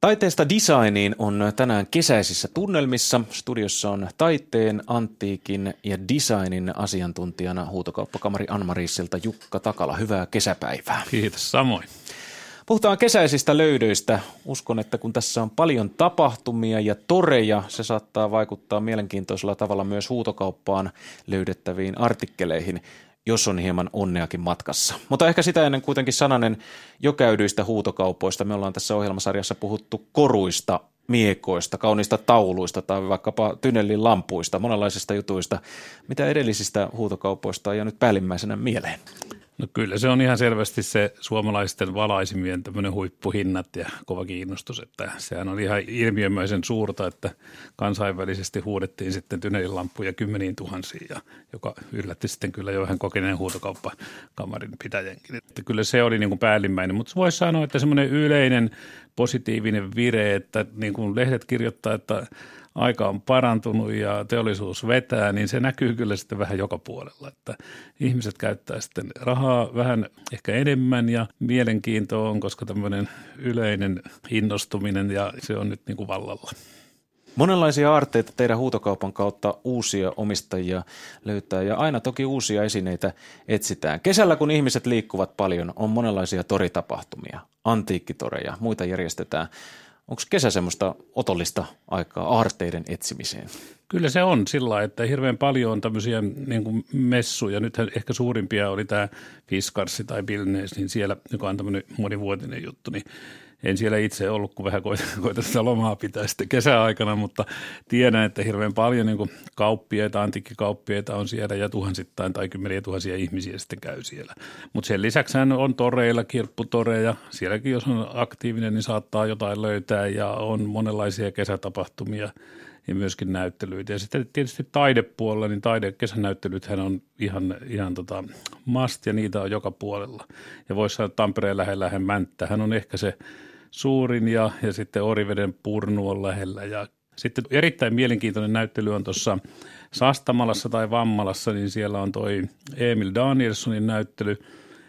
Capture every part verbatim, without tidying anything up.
Taiteesta designiin on tänään kesäisissä tunnelmissa. Studiossa on taiteen, antiikin ja designin asiantuntijana huutokauppakamari Ann-Mariisilta Jukka Takala. Hyvää kesäpäivää. Kiitos samoin. Puhutaan kesäisistä löydöistä. Uskon, että kun tässä on paljon tapahtumia ja toreja, se saattaa vaikuttaa mielenkiintoisella tavalla myös huutokauppaan löydettäviin artikkeleihin, jos on hieman onneakin matkassa. Mutta ehkä sitä ennen kuitenkin sananen jo käydyistä huutokaupoista. Me ollaan tässä ohjelmasarjassa puhuttu koruista, miekoista, kauniista tauluista tai vaikkapa Tynnellin lampuista, monenlaisista jutuista. Mitä edellisistä huutokaupoista on nyt päällimmäisenä mieleen? No kyllä se on ihan selvästi se suomalaisten valaisimien tämmöinen huippuhinnat ja kova kiinnostus, että sehän on ihan ilmiömäisen suurta, että kansainvälisesti huudettiin sitten Tynnellin lampuja kymmeniin tuhansiin, ja, joka yllätti sitten kyllä jo vähän kokeneen huutokauppakamarin pitäjänkin. Että kyllä se oli niin kuin päällimmäinen, mutta voisi sanoa, että semmoinen yleinen positiivinen vire, että niin kuin lehdet kirjoittaa, että aika on parantunut ja teollisuus vetää, niin se näkyy kyllä sitten vähän joka puolella, että ihmiset käyttää sitten rahaa vähän ehkä enemmän ja mielenkiintoa on, koska tämmöinen yleinen innostuminen ja se on nyt niin kuin vallalla. Monenlaisia aarteita teidän huutokaupan kautta uusia omistajia löytää ja aina toki uusia esineitä etsitään. Kesällä kun ihmiset liikkuvat paljon, on monenlaisia toritapahtumia, antiikkitoreja, muita järjestetään. Onko kesä semmoista otollista aikaa aarteiden etsimiseen? Kyllä se on sillä lailla, että hirveän paljon on tämmöisiä niin kuin messuja. Nythän ehkä suurimpia oli tämä Fiskars tai Billnes, niin siellä, joka on tämmöinen monivuotinen juttu, niin en siellä itse ollut, kun vähän koitan sitä lomaa pitää sitten kesäaikana, mutta tiedän, että hirveän paljon niin kuin kauppiaita, antiikkikauppiaita on siellä ja tuhansittain tai kymmeniä tuhansia ihmisiä sitten käy siellä. Mutta sen lisäksi on toreilla, kirpputoreja. Sielläkin jos on aktiivinen, niin saattaa jotain löytää ja on monenlaisia kesätapahtumia ja myöskin näyttelyitä. Ja sitten tietysti taidepuolella, niin taide- kesänäyttelythän on ihan, ihan tota must ja niitä on joka puolella. Ja voisi sanoa, että Tampereen lähellä Mänttähän on ehkä se suurin ja, ja sitten Oriveden Purnu on lähellä. Ja sitten erittäin mielenkiintoinen näyttely on tuossa Sastamalassa tai Vammalassa, niin siellä on toi Emil Danielssonin näyttely.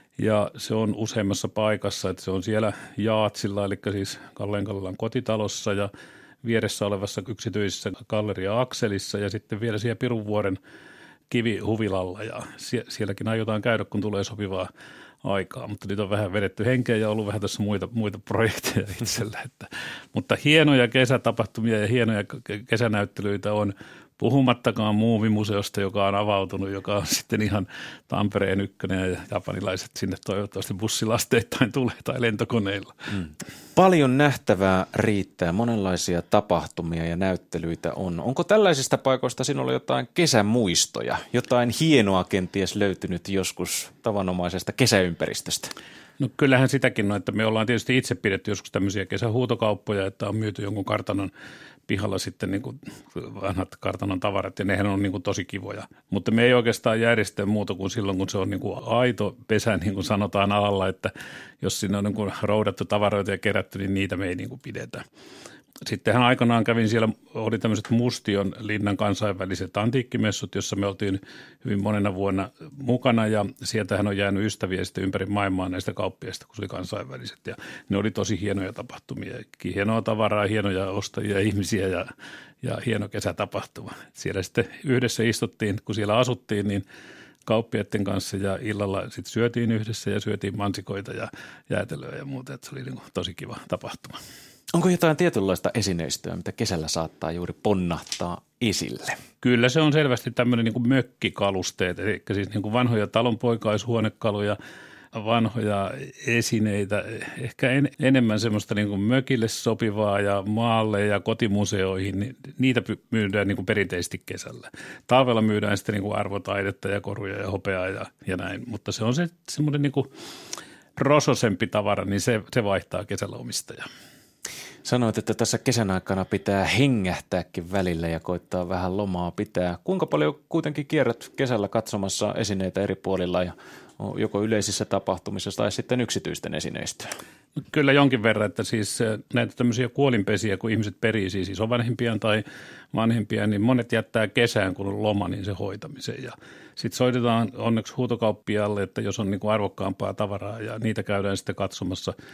Ja se on useammassa paikassa, että se on siellä Jaatsilla, eli siis Kalleen Kallelan kotitalossa ja vieressä olevassa yksityisessä galleria Akselissa ja sitten vielä siellä Pirunvuoren kivihuvilalla ja sie- sielläkin aiotaan käydä, kun tulee sopivaa aikaa, mutta nyt on vähän vedetty henkeä ja ollut vähän tässä muita, muita projekteja itsellä, että, mutta hienoja kesätapahtumia ja hienoja kesänäyttelyitä on, puhumattakaan Muumimuseosta, joka on avautunut, joka on sitten ihan Tampereen ykkönen ja japanilaiset sinne toivottavasti bussilasteittain tulee tai lentokoneilla. Mm. Paljon nähtävää riittää, monenlaisia tapahtumia ja näyttelyitä on. Onko tällaisista paikoista sinulla jotain kesämuistoja, jotain hienoa kenties löytynyt joskus tavanomaisesta kesäympäristöstä? No kyllähän sitäkin on, että me ollaan tietysti itse pidetty joskus tämmöisiä kesähuutokauppoja, että on myyty jonkun kartanon pihalla sitten niin kuin vanhat kartanon tavarat ja nehän on niin kuin tosi kivoja. Mutta me ei oikeastaan järjestä muuta kuin silloin, kun se on niin kuin aito pesä, niin kuin sanotaan alalla, että jos siinä on niin kuin roudattu tavaroita ja kerätty, niin niitä me ei niin kuin pidetä. Sittenhän aikanaan kävin siellä, oli tämmöiset Mustion linnan kansainväliset antiikkimessut, jossa me oltiin hyvin monena vuonna mukana ja sieltähän on jäänyt ystäviä sitten ympäri maailmaa näistä kauppiaista, kun se oli kansainväliset ja ne oli tosi hienoja tapahtumia, hienoa tavaraa, hienoja ostajia, ihmisiä ja, ja hieno kesätapahtuma. Siellä sitten yhdessä istuttiin, kun siellä asuttiin, niin kauppiaiden kanssa ja illalla sitten syötiin yhdessä ja syötiin mansikoita ja jäätelöä ja muuta, että se oli niin kuin tosi kiva tapahtuma. Onko jotain tietynlaista esineistöä, mitä kesällä saattaa juuri ponnahtaa esille? Kyllä se on selvästi tämmöinen niin kuin mökkikalusteet, eli siis niin kuin vanhoja talonpoikaishuonekaluja, vanhoja esineitä, ehkä en, enemmän semmoista niin kuin mökille sopivaa ja maalle ja kotimuseoihin, niin niitä myydään niin kuin perinteisesti kesällä. Talvella myydään sitten niin kuin arvotaidetta ja koruja ja hopeaa ja, ja näin, mutta se on se semmoinen niin kuin rososempi tavara, niin se, se vaihtaa kesällä omistajaa. Sanoit, että tässä kesän aikana pitää hengähtääkin välillä ja koittaa vähän lomaa pitää. Kuinka paljon kuitenkin kierrät kesällä katsomassa esineitä eri puolilla ja joko yleisissä tapahtumissa tai sitten yksityisten esineistöä? Kyllä jonkin verran, että siis näitä tämmöisiä kuolinpesiä, kun ihmiset perii siis isovanhempiaan tai vanhempiaan, niin monet jättää kesään, kun on loma, niin se hoitamiseen. Ja sitten soitetaan onneksi huutokauppialle, että jos on niin kuin arvokkaampaa tavaraa ja niitä käydään sitten katsomassa.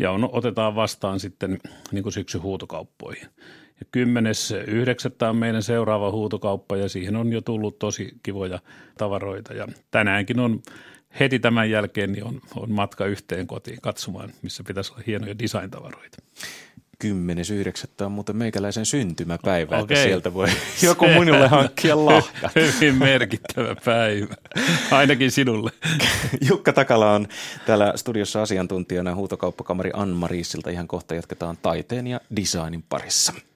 ja on, otetaan vastaan sitten niin kuin syksyn huutokauppoihin. Ja kymmenes yhdeksättä on meidän seuraava huutokauppa ja siihen on jo tullut tosi kivoja tavaroita ja tänäänkin on heti tämän jälkeen niin on, on matka yhteen kotiin katsomaan, missä pitäisi olla hienoja design-tavaroita. kymmenes yhdeksättä on muuten meikäläisen syntymäpäivä, Okei. että sieltä voi joku minulle hankkia lahja. Hyvin merkittävä päivä, ainakin sinulle. Jukka Takala on täällä studiossa asiantuntijana huutokauppakamari Ann-Mariisilta. Ihan kohta jatketaan taiteen ja designin parissa.